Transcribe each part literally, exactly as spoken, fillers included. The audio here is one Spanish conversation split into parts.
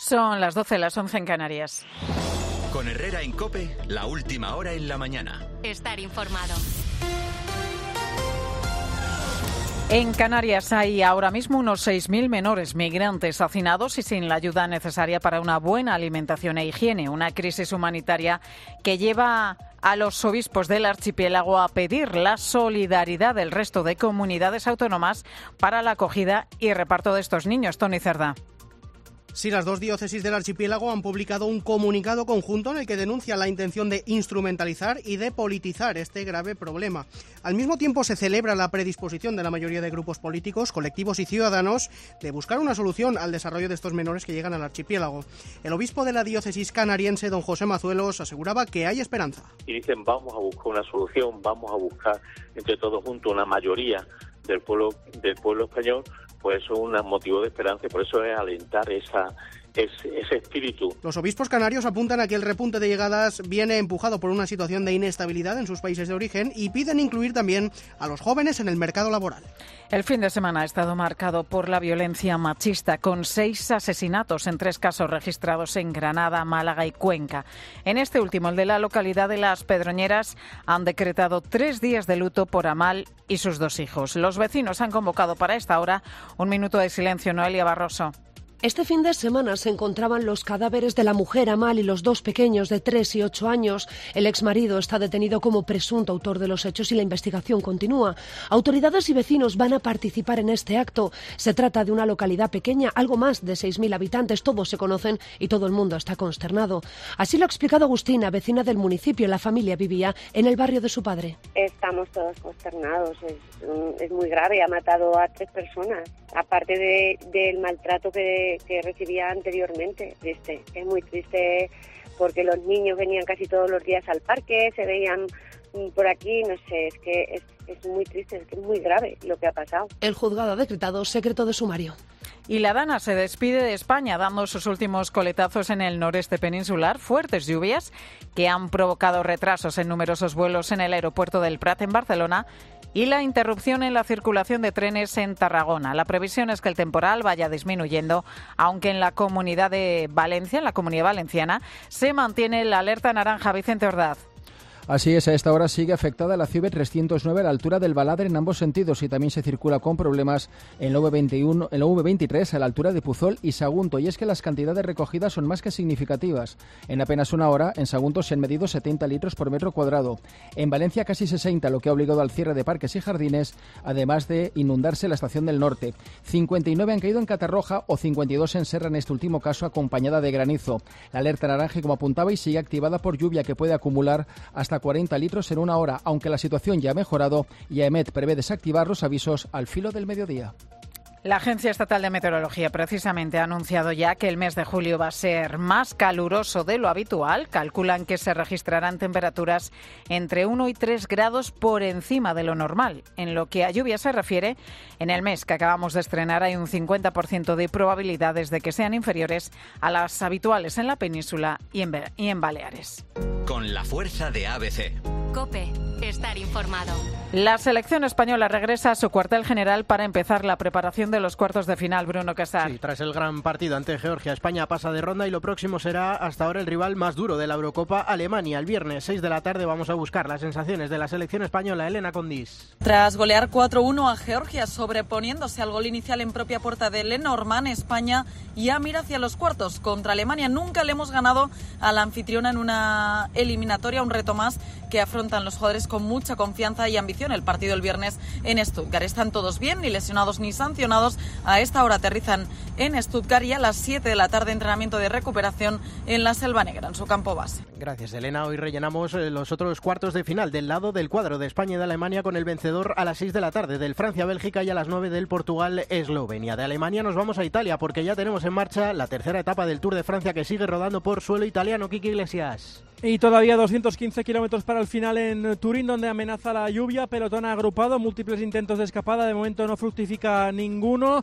Son las doce, las once en Canarias. Con Herrera en COPE, la última hora en la mañana. Estar informado. En Canarias hay ahora mismo unos seis mil menores migrantes hacinados y sin la ayuda necesaria para una buena alimentación e higiene. Una crisis humanitaria que lleva a los obispos del archipiélago a pedir la solidaridad del resto de comunidades autónomas para la acogida y reparto de estos niños. Tony Cerdá. Sí, las dos diócesis del archipiélago han publicado un comunicado conjunto en el que denuncian la intención de instrumentalizar y de politizar este grave problema. Al mismo tiempo se celebra la predisposición de la mayoría de grupos políticos, colectivos y ciudadanos de buscar una solución al desarrollo de estos menores que llegan al archipiélago. El obispo de la diócesis canariense, don José Mazuelos, aseguraba que hay esperanza. Y dicen, vamos a buscar una solución, vamos a buscar entre todos juntos una mayoría del pueblo, del pueblo español. Pues eso es un motivo de esperanza y por eso es alentar esa, ese, ese espíritu. Los obispos canarios apuntan a que el repunte de llegadas viene empujado por una situación de inestabilidad en sus países de origen y piden incluir también a los jóvenes en el mercado laboral. El fin de semana ha estado marcado por la violencia machista, con seis asesinatos en tres casos registrados en Granada, Málaga y Cuenca. En este último, el de la localidad de Las Pedroñeras, han decretado tres días de luto por Amal y sus dos hijos. Los vecinos han convocado para esta hora un minuto de silencio. Noelia Barroso. Este fin de semana se encontraban los cadáveres de la mujer Amal y los dos pequeños de tres y ocho años. El exmarido está detenido como presunto autor de los hechos y la investigación continúa. Autoridades y vecinos van a participar en este acto. Se trata de una localidad pequeña, algo más de seis mil habitantes. Todos se conocen y todo el mundo está consternado. Así lo ha explicado Agustina, vecina del municipio. La familia vivía en el barrio de su padre. Estamos todos consternados. Es, es muy grave. Ha matado a tres personas. Aparte de, del maltrato que, que recibía anteriormente. Triste, es muy triste porque los niños venían casi todos los días al parque, se veían por aquí, no sé, es que es, es muy triste, es que es muy grave lo que ha pasado. El juzgado ha decretado secreto de sumario. Y la Dana se despide de España dando sus últimos coletazos en el noreste peninsular. Fuertes lluvias que han provocado retrasos en numerosos vuelos en el aeropuerto del Prat en Barcelona y la interrupción en la circulación de trenes en Tarragona. La previsión es que el temporal vaya disminuyendo, aunque en la Comunidad de Valencia, en la Comunidad Valenciana, se mantiene la alerta naranja. Vicente Ordaz. Así es, a esta hora sigue afectada la C V trescientos nueve a la altura del Baladre en ambos sentidos y también se circula con problemas en la V veintiuno, en la V veintitrés a la altura de Puzol y Sagunto, y es que las cantidades recogidas son más que significativas. En apenas una hora, en Sagunto se han medido setenta litros por metro cuadrado. En Valencia casi sesenta, lo que ha obligado al cierre de parques y jardines, además de inundarse la estación del norte. cincuenta y nueve han caído en Catarroja o cincuenta y dos en Serra en este último caso, acompañada de granizo. La alerta naranja, como apuntaba, y sigue activada por lluvia que puede acumular hasta cuarenta litros en una hora, aunque la situación ya ha mejorado y AEMET prevé desactivar los avisos al filo del mediodía. La Agencia Estatal de Meteorología precisamente ha anunciado ya que el mes de julio va a ser más caluroso de lo habitual. Calculan que se registrarán temperaturas entre uno y tres grados por encima de lo normal. En lo que a lluvia se refiere, en el mes que acabamos de estrenar hay un cincuenta por ciento de probabilidades de que sean inferiores a las habituales en la península y en, y en Baleares. Con la fuerza de A B C. COPE, estar informado. La selección española regresa a su cuartel general para empezar la preparación de los cuartos de final. Bruno Casar. Sí, tras el gran partido ante Georgia, España pasa de ronda y lo próximo será hasta ahora el rival más duro de la Eurocopa, Alemania. El viernes seis de la tarde vamos a buscar las sensaciones de la selección española. Elena Condis. Tras golear cuatro uno a Georgia, sobreponiéndose al gol inicial en propia puerta de Lenormand, España ya mira hacia los cuartos. Contra Alemania nunca le hemos ganado a la anfitriona en una eliminatoria, un reto más que afrontan los jugadores con mucha confianza y ambición. El partido el viernes en Stuttgart. Están todos bien, ni lesionados ni sancionados. A esta hora aterrizan en Stuttgart y a las siete de la tarde entrenamiento de recuperación en la Selva Negra, en su campo base. Gracias, Elena. Hoy rellenamos los otros cuartos de final del lado del cuadro de España y de Alemania con el vencedor a las seis de la tarde del Francia-Bélgica y a las nueve del Portugal-Eslovenia. De Alemania nos vamos a Italia porque ya tenemos en marcha la tercera etapa del Tour de Francia que sigue rodando por suelo italiano. Kiki Iglesias. Y todavía doscientos quince kilómetros para el final en Turín, donde amenaza la lluvia. Pelotón agrupado, múltiples intentos de escapada, de momento no fructifica ninguno.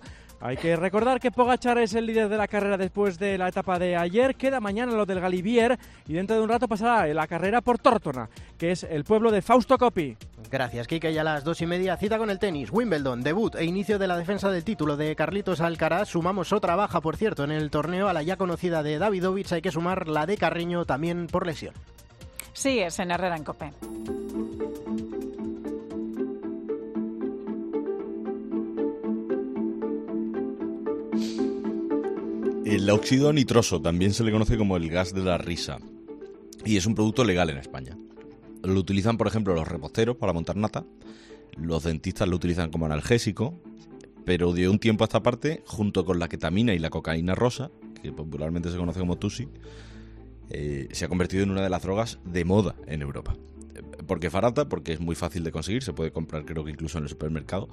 Hay que recordar que Pogačar es el líder de la carrera después de la etapa de ayer. Queda mañana lo del Galibier y dentro de un rato pasará la carrera por Tórtona, que es el pueblo de Fausto Coppi. Gracias, Quique. Y a las dos y media, cita con el tenis. Wimbledon, debut e inicio de la defensa del título de Carlitos Alcaraz. Sumamos otra baja, por cierto, en el torneo. A la ya conocida de Davidovich hay que sumar la de Carreño, también por lesión. Sí, es en Herrera en Cope. El óxido nitroso también se le conoce como el gas de la risa y es un producto legal en España. Lo utilizan, por ejemplo, los reposteros para montar nata, los dentistas lo utilizan como analgésico, pero de un tiempo a esta parte, junto con la ketamina y la cocaína rosa, que popularmente se conoce como tusi, eh, se ha convertido en una de las drogas de moda en Europa. ¿Por qué es barata? Porque es muy fácil de conseguir, se puede comprar creo que incluso en el supermercado.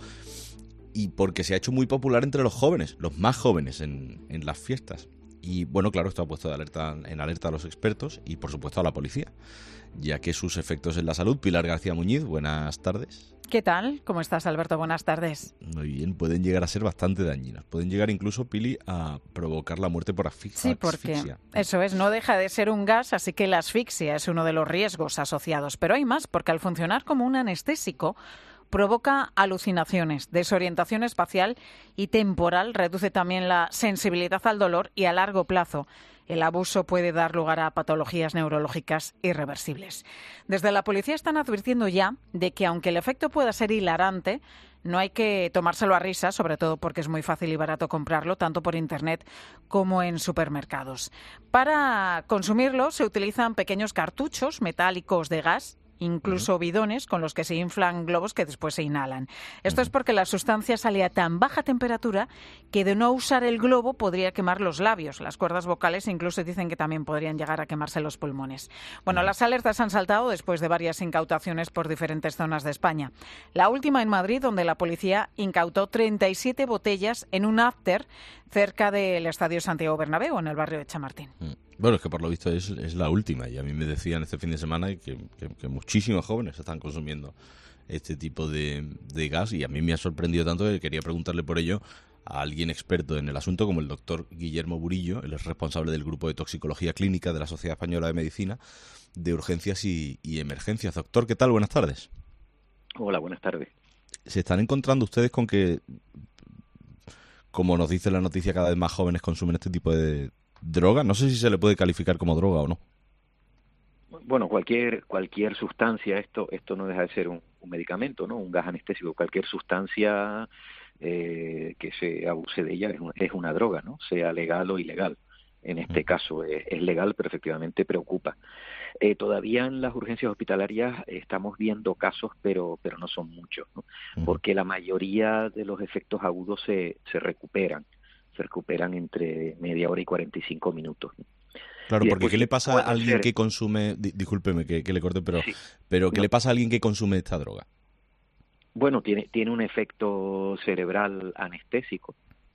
Y porque se ha hecho muy popular entre los jóvenes, los más jóvenes en, en las fiestas. Y bueno, claro, esto ha puesto de alerta, en alerta a los expertos y por supuesto a la policía, ya que sus efectos en la salud. Pilar García Muñiz, buenas tardes. ¿Qué tal? ¿Cómo estás, Alberto? Buenas tardes. Muy bien, pueden llegar a ser bastante dañinos. Pueden llegar incluso, Pili, a provocar la muerte por asfixia. Sí, porque eso es, no deja de ser un gas, así que la asfixia es uno de los riesgos asociados. Pero hay más, porque al funcionar como un anestésico, provoca alucinaciones, desorientación espacial y temporal, reduce también la sensibilidad al dolor y a largo plazo el abuso puede dar lugar a patologías neurológicas irreversibles. Desde la policía están advirtiendo ya de que aunque el efecto pueda ser hilarante, no hay que tomárselo a risa, sobre todo porque es muy fácil y barato comprarlo, tanto por Internet como en supermercados. Para consumirlo se utilizan pequeños cartuchos metálicos de gas, incluso bidones con los que se inflan globos que después se inhalan. Esto es porque la sustancia sale a tan baja temperatura que de no usar el globo podría quemar los labios, las cuerdas vocales, e incluso dicen que también podrían llegar a quemarse los pulmones. Bueno, las alertas han saltado después de varias incautaciones por diferentes zonas de España. La última en Madrid, donde la policía incautó treinta y siete botellas en un after cerca del Estadio Santiago Bernabéu, en el barrio de Chamartín. Bueno, es que por lo visto es, es la última y a mí me decían este fin de semana que, que, que muchísimos jóvenes están consumiendo este tipo de, de gas y a mí me ha sorprendido tanto que quería preguntarle por ello a alguien experto en el asunto como el doctor Guillermo Burillo. Él es responsable del Grupo de Toxicología Clínica de la Sociedad Española de Medicina de Urgencias y, y Emergencias. Doctor, ¿qué tal? Buenas tardes. Hola, buenas tardes. ¿Se están encontrando ustedes con que, como nos dice la noticia, cada vez más jóvenes consumen este tipo de droga? No sé si se le puede calificar como droga o no. Bueno, cualquier cualquier sustancia, esto esto no deja de ser un, un medicamento, ¿no? Un gas anestésico. Cualquier sustancia eh, que se abuse de ella es, un, es una droga, ¿no? Sea legal o ilegal. En este caso es, es legal, pero efectivamente preocupa. Eh, todavía en las urgencias hospitalarias estamos viendo casos, pero pero no son muchos, ¿no? Porque la mayoría de los efectos agudos se, se recuperan. se recuperan entre media hora y cuarenta y cinco minutos. Claro, porque ¿qué le pasa a alguien ser... que consume, di, discúlpeme que, que le corte, pero, sí. pero ¿qué no. le pasa a alguien que consume esta droga? Bueno, tiene, tiene un efecto cerebral anestésico.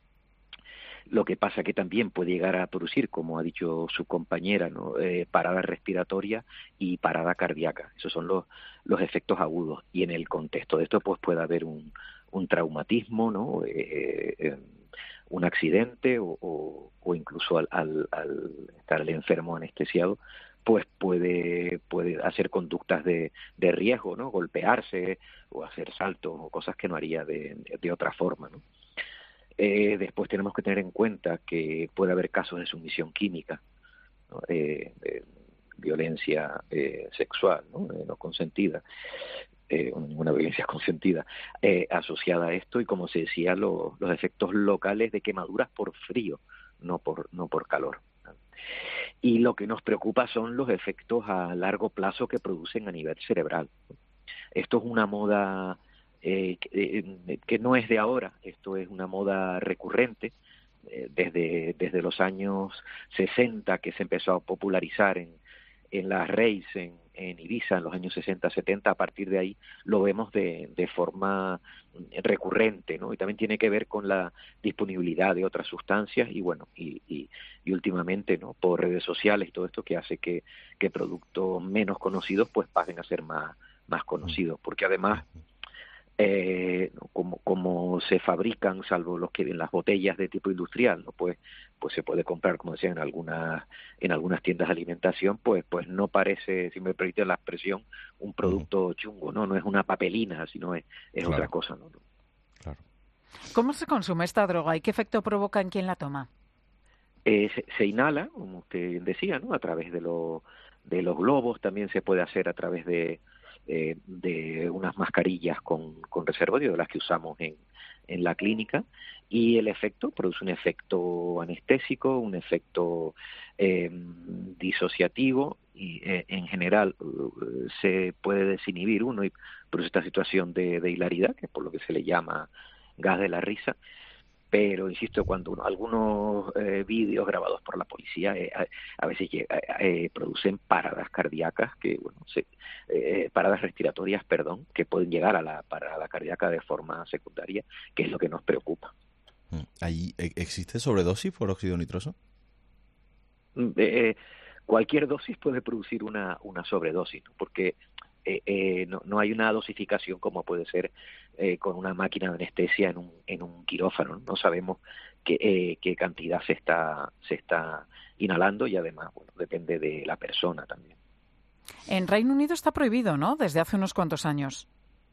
Lo que pasa que también puede llegar a producir, como ha dicho su compañera, ¿no? eh, parada respiratoria y parada cardíaca. Esos son los, los efectos agudos. Y en el contexto de esto pues puede haber un, un traumatismo, ¿no? Eh, eh, un accidente o, o, o incluso al, al, al estar el enfermo anestesiado, pues puede puede hacer conductas de, de riesgo, ¿no? Golpearse o hacer saltos o cosas que no haría de, de otra forma, ¿no? Eh, después tenemos que tener en cuenta que puede haber casos de sumisión química, ¿no? eh, de violencia eh, sexual, ¿no? Eh, no consentida. Eh, ninguna violencia consentida eh, asociada a esto y, como se decía, lo, los efectos locales de quemaduras por frío, no por no por calor. Y lo que nos preocupa son los efectos a largo plazo que producen a nivel cerebral. Esto es una moda eh, que, eh, que no es de ahora, esto es una moda recurrente eh, desde desde los años sesenta, que se empezó a popularizar en en las raves en, en Ibiza en los años sesenta, setenta. A partir de ahí lo vemos de, de forma recurrente, ¿no? Y también tiene que ver con la disponibilidad de otras sustancias y bueno, y, y, y últimamente, ¿no? Por redes sociales y todo esto que hace que, que productos menos conocidos pues pasen a ser más, más conocidos, porque además Eh, como, como no se fabrican, salvo los que en las botellas de tipo industrial, ¿no? Pues, pues se puede comprar, como decía, en algunas, en algunas tiendas de alimentación, pues, pues no parece, si me permite la expresión, un producto uh-huh. chungo, ¿no? No es una papelina, sino es, es claro. otra cosa, ¿no? Claro. ¿Cómo se consume esta droga y qué efecto provoca en quien la toma? Eh, se, se inhala, como usted decía, ¿no? A través de, lo, de los globos, también se puede hacer a través de, eh, de unas mascarillas con, con reservorio, de las que usamos en, en la clínica, y el efecto produce un efecto anestésico, un efecto eh, disociativo, y eh, en general uh, se puede desinhibir uno y produce esta situación de, de hilaridad, que es por lo que se le llama gas de la risa. Pero, insisto, cuando uno, algunos eh, vídeos grabados por la policía eh, a, a veces llega, eh, producen paradas cardíacas, que bueno, se, eh, paradas respiratorias, perdón, que pueden llegar a la parada cardíaca de forma secundaria, que es lo que nos preocupa. ¿Ahí existe sobredosis por óxido nitroso? Eh, cualquier dosis puede producir una, una sobredosis, ¿no? Porque Eh, eh, no, no hay una dosificación como puede ser eh, con una máquina de anestesia en un, en un quirófano. No sabemos qué, eh, qué cantidad se está, se está inhalando y además, bueno, depende de la persona también. En Reino Unido está prohibido, ¿no? Desde hace unos cuantos años.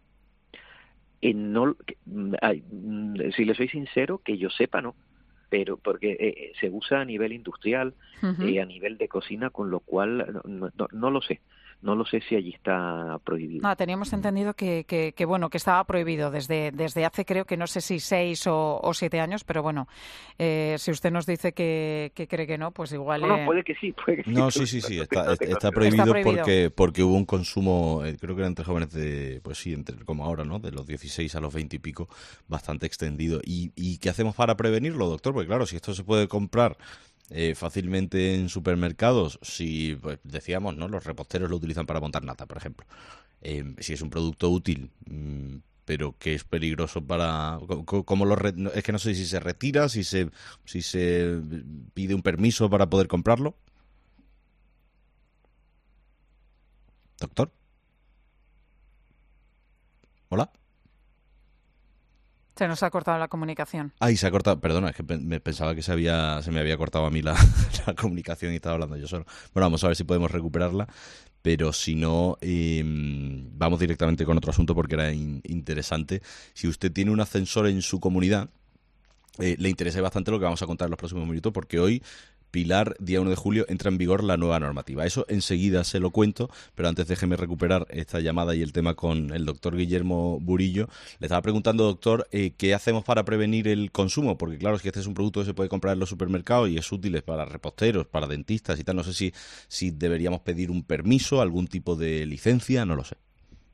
Eh, no, ay, si le soy sincero, que yo sepa, no. Pero porque eh, se usa a nivel industrial, uh-huh. eh, a nivel de cocina, con lo cual no, no, no lo sé. No lo sé si allí está prohibido. No, teníamos entendido que, que, que bueno que estaba prohibido desde desde hace creo que no sé si seis o, o siete años, pero bueno, eh, si usted nos dice que, que cree que no, pues igual. No, eh... no, puede que sí, puede que sí. No, sí, sí, sí, está, está, está, prohibido, está prohibido porque porque hubo un consumo, eh, creo que era entre jóvenes de, pues sí, entre como ahora, ¿no? De los dieciséis a los veinte y pico, bastante extendido. ¿Y, y qué hacemos para prevenirlo, doctor? Porque claro, si esto se puede comprar Eh, fácilmente en supermercados, si pues, decíamos, ¿no? Los reposteros lo utilizan para montar nata, por ejemplo. Eh, si es un producto útil, mmm, pero que es peligroso para, como lo re, es que no sé si se retira, si se si se pide un permiso para poder comprarlo. Doctor. Hola. Se nos ha cortado la comunicación. Ay, se ha cortado. Perdona, es que me pensaba que se había se me había cortado a mí la, la comunicación y estaba hablando yo solo. Bueno, vamos a ver si podemos recuperarla, pero si no, eh, vamos directamente con otro asunto porque era in, interesante. Si usted tiene un ascensor en su comunidad, eh, le interesa bastante lo que vamos a contar en los próximos minutos, porque hoy, Pilar, día uno de julio, entra en vigor la nueva normativa. Eso enseguida se lo cuento, pero antes déjeme recuperar esta llamada y el tema con el doctor Guillermo Burillo. Le estaba preguntando, doctor, eh, ¿qué hacemos para prevenir el consumo? Porque claro, es que este es un producto que se puede comprar en los supermercados y es útil para reposteros, para dentistas y tal. No sé si, si deberíamos pedir un permiso, algún tipo de licencia, no lo sé.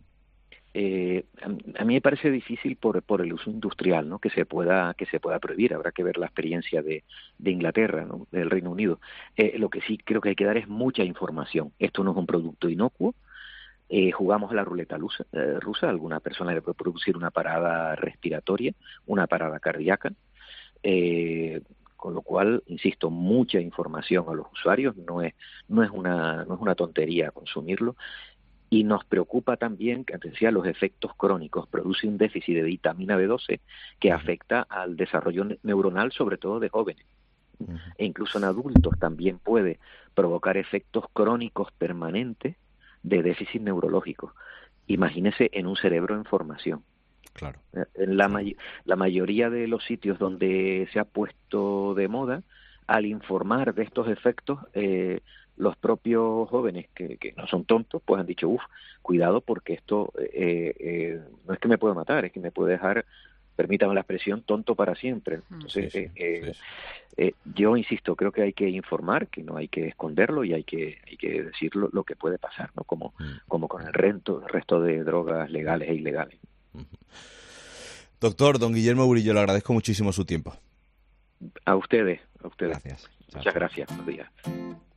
Eh, a mí me parece difícil por, por el uso industrial, ¿no? que se pueda que se pueda prohibir. Habrá que ver la experiencia de, de Inglaterra, ¿no? Del Reino Unido. Eh, lo que sí creo que hay que dar es mucha información. Esto no es un producto inocuo. Eh, jugamos a la ruleta rusa, eh, rusa. Alguna persona le puede producir una parada respiratoria, una parada cardíaca. Eh, con lo cual, insisto, mucha información a los usuarios. No es no es una no es una tontería consumirlo. Y nos preocupa también que, antes decía, los efectos crónicos. Produce un déficit de vitamina B doce que afecta al desarrollo neuronal, sobre todo de jóvenes. Uh-huh. E incluso en adultos también puede provocar efectos crónicos permanentes de déficit neurológico. Imagínese en un cerebro en formación. Claro. En la, may- la mayoría de los sitios donde se ha puesto de moda, al informar de estos efectos, eh, los propios jóvenes que, que no son tontos, pues han dicho, uff, cuidado porque esto eh, eh, no es que me pueda matar, es que me puede dejar, permítame la expresión, tonto para siempre. Entonces, sí, sí, eh, sí, sí. Eh, yo insisto, creo que hay que informar, que no hay que esconderlo y hay que hay que decir lo, lo que puede pasar, ¿no? Como, mm. como con el resto, el resto de drogas legales e ilegales. Mm-hmm. Doctor, don Guillermo Burillo, le agradezco muchísimo su tiempo. A ustedes, a ustedes. Gracias. Muchas gracias. Buenos días.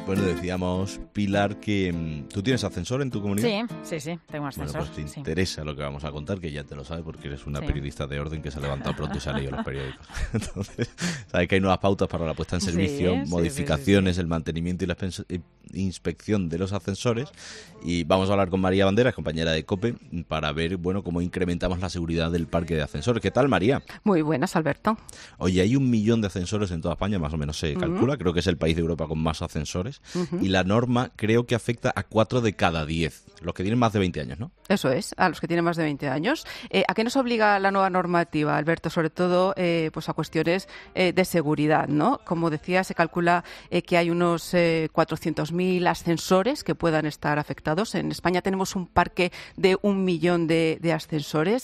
Bueno, decíamos, Pilar, que mm, ¿tú tienes ascensor en tu comunidad? Sí, sí, sí, tengo ascensor. Bueno, pues te sí. interesa lo que vamos a contar, que ya te lo sabes, porque eres una Sí. periodista de orden que se ha levantado pronto y se ha leído los periódicos. Entonces, sabes que hay nuevas pautas para la puesta en servicio, Sí, sí, modificaciones, sí, sí, sí. el mantenimiento y la expens- eh, inspección de los ascensores. Y vamos a hablar con María Banderas, compañera de COPE, para ver, bueno, cómo incrementamos la seguridad del parque de ascensores. ¿Qué tal, María? Muy buenas, Alberto. Oye, hay un millón de ascensores en toda España, más o menos se calcula. Uh-huh. Creo que es el país de Europa con más ascensores. Uh-huh. Y la norma creo que afecta a cuatro de cada diez, los que tienen más de veinte años, ¿no? Eso es, a los que tienen más de veinte años. Eh, ¿A qué nos obliga la nueva normativa, Alberto? Sobre todo eh, pues a cuestiones eh, de seguridad, ¿no? Como decía, se calcula eh, que hay unos eh, cuatrocientos mil ascensores que puedan estar afectados. En España tenemos un parque de un millón de, de ascensores.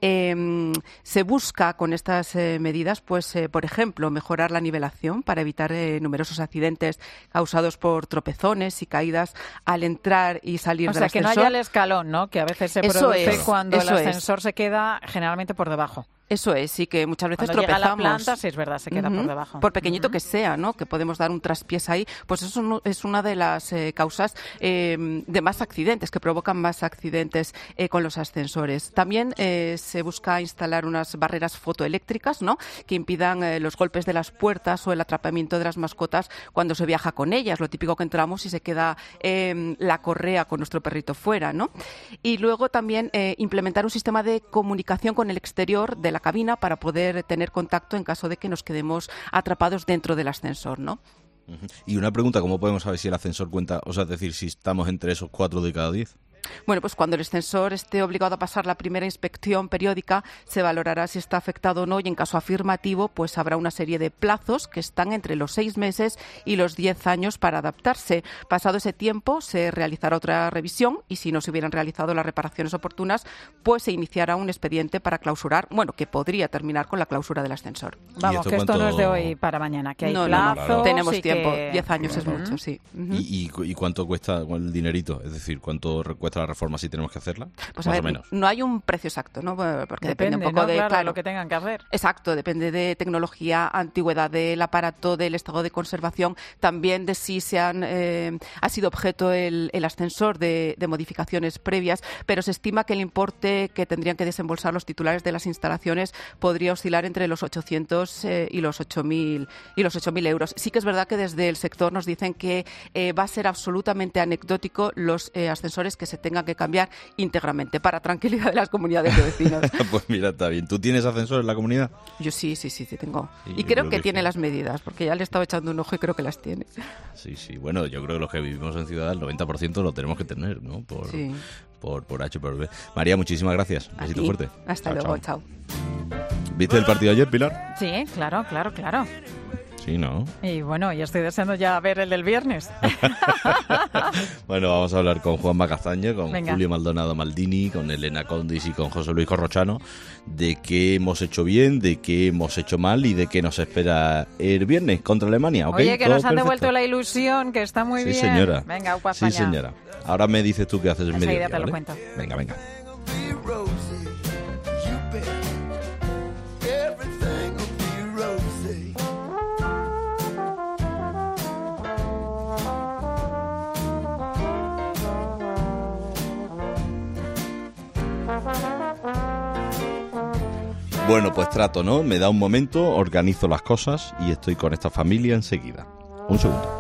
Eh, se busca con estas eh, medidas, pues, eh, por ejemplo, mejorar la nivelación para evitar eh, numerosos accidentes causados por tropezones y caídas al entrar y salir o del sea, ascensor. que no haya el escalón, ¿no? Que a veces se eso produce es, cuando el ascensor es. se queda generalmente por debajo. Eso es, sí, que muchas veces Cuando tropezamos. Llega a la planta, sí, es verdad, se queda uh-huh. por debajo. Por pequeñito uh-huh. que sea, ¿no? Que podemos dar un traspiés ahí, pues eso no, es una de las eh, causas eh, de más accidentes, que provocan más accidentes eh, con los ascensores. También eh, se busca instalar unas barreras fotoeléctricas, ¿no? Que impidan eh, los golpes de las puertas o el atrapamiento de las mascotas cuando se viaja con ellas. Lo típico que entramos y se queda eh, la correa con nuestro perrito fuera, ¿no? Y luego también eh, implementar un sistema de comunicación con el exterior de la cabina para poder tener contacto en caso de que nos quedemos atrapados dentro del ascensor, ¿no? Uh-huh. Y una pregunta, ¿cómo podemos saber si el ascensor cuenta, o sea, es decir, si estamos entre esos cuatro de cada diez? Bueno, pues cuando el ascensor esté obligado a pasar la primera inspección periódica, se valorará si está afectado o no y en caso afirmativo, pues habrá una serie de plazos que están entre los seis meses y los diez años para adaptarse. Pasado ese tiempo, se realizará otra revisión y si no se hubieran realizado las reparaciones oportunas, pues se iniciará un expediente para clausurar, bueno, que podría terminar con la clausura del ascensor. Vamos, que esto cuánto... no es de hoy para mañana, que hay no, plazos. No, no, claro. Tenemos tiempo, que... diez años uh-huh. es mucho, sí. Uh-huh. ¿Y, y, ¿Y cuánto cuesta el dinerito? Es decir, ¿cuánto cuesta la reforma si tenemos que hacerla? Pues más a ver, o menos. No hay un precio exacto, ¿no? Porque depende, depende un poco ¿no? de claro, claro, lo que tengan que hacer. Exacto, depende de tecnología, antigüedad del aparato, del estado de conservación, también de si se han, eh, ha sido objeto el, el ascensor de, de modificaciones previas, pero se estima que el importe que tendrían que desembolsar los titulares de las instalaciones podría oscilar entre los ochocientos eh, y los ocho mil y los ocho mil euros. Sí que es verdad que desde el sector nos dicen que eh, va a ser absolutamente anecdótico los eh, ascensores que se tengan que cambiar íntegramente para tranquilidad de las comunidades de vecinos. Pues mira, está bien. ¿Tú tienes ascensor en la comunidad? Yo sí, sí, sí, sí tengo. Sí, y creo, creo que, que tiene sí. las medidas, porque ya le he estado echando un ojo y creo que las tiene. Sí, sí. Bueno, yo creo que los que vivimos en ciudad, el noventa por ciento lo tenemos que tener, ¿no? Por, sí. por, por H, por B. María, muchísimas gracias. Un besito fuerte. Hasta chao, luego, chao. chao. ¿Viste el partido ayer, Pilar? Sí, claro, claro, claro. Sí, ¿no? Y bueno, y estoy deseando ya ver el del viernes. Bueno, vamos a hablar con Juanma Castaño, con Venga. Julio Maldonado Maldini, con Elena Condis y con José Luis Corrochano, de qué hemos hecho bien, de qué hemos hecho mal y de qué nos espera el viernes contra Alemania. ¿Okay? Oye, que ¿Todo nos han perfecto? devuelto la ilusión, que está muy sí, bien. Sí, señora. Venga, upa Sí, España. señora. Ahora me dices tú qué haces en medio Enseguida te ¿vale? lo cuento. Venga, venga. Bueno, pues trato, ¿no? Me da un momento, organizo las cosas y estoy con esta familia enseguida. Un segundo.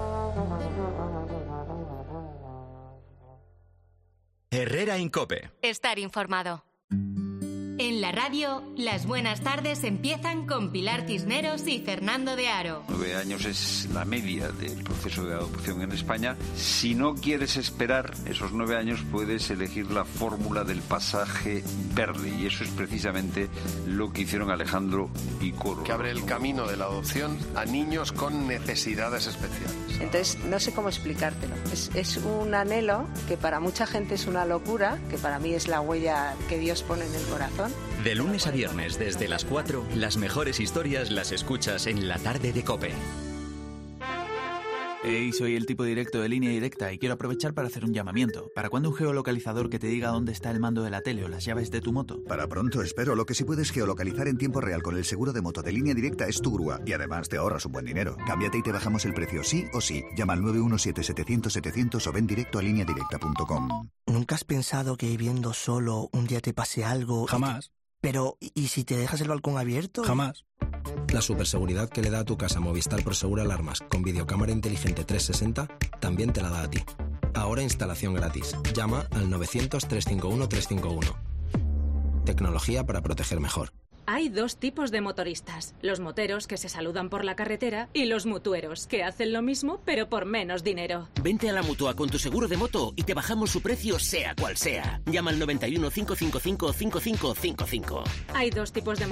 Herrera en COPE. Estar informado. En la radio, las buenas tardes empiezan con Pilar Cisneros y Fernando de Aro. Nueve años es la media del proceso de adopción en España. Si no quieres esperar esos nueve años, puedes elegir la fórmula del pasaje verde. Y eso es precisamente lo que hicieron Alejandro y Coro. Que abre el camino de la adopción a niños con necesidades especiales. Entonces, no sé cómo explicártelo. Es, es un anhelo que para mucha gente es una locura, que para mí es la huella que Dios pone en el corazón. De lunes a viernes, desde las cuatro, las mejores historias las escuchas en la tarde de COPE. Hey, soy el tipo directo de Línea Directa y quiero aprovechar para hacer un llamamiento. ¿Para cuándo un geolocalizador que te diga dónde está el mando de la tele o las llaves de tu moto? Para pronto, espero. Lo que sí puedes geolocalizar en tiempo real con el seguro de moto de Línea Directa es tu grúa. Y además te ahorras un buen dinero. Cámbiate y te bajamos el precio sí o sí. Llama al nueve uno siete setecientos setecientos o ven directo a línea directa punto com. ¿Nunca has pensado que viviendo solo un día te pase algo? Jamás. Pero, ¿y si te dejas el balcón abierto? Jamás. La superseguridad que le da a tu casa Movistar Prosegur Alarmas con videocámara inteligente trescientos sesenta también te la da a ti. Ahora instalación gratis. Llama al novecientos, trescientos cincuenta y uno, trescientos cincuenta y uno. Tecnología para proteger mejor. Hay dos tipos de motoristas, los moteros que se saludan por la carretera y los mutueros que hacen lo mismo pero por menos dinero. Vente a la Mutua con tu seguro de moto y te bajamos su precio sea cual sea. Llama al noventa y uno, cinco cinco cinco, cinco cinco cinco cinco. Hay dos tipos de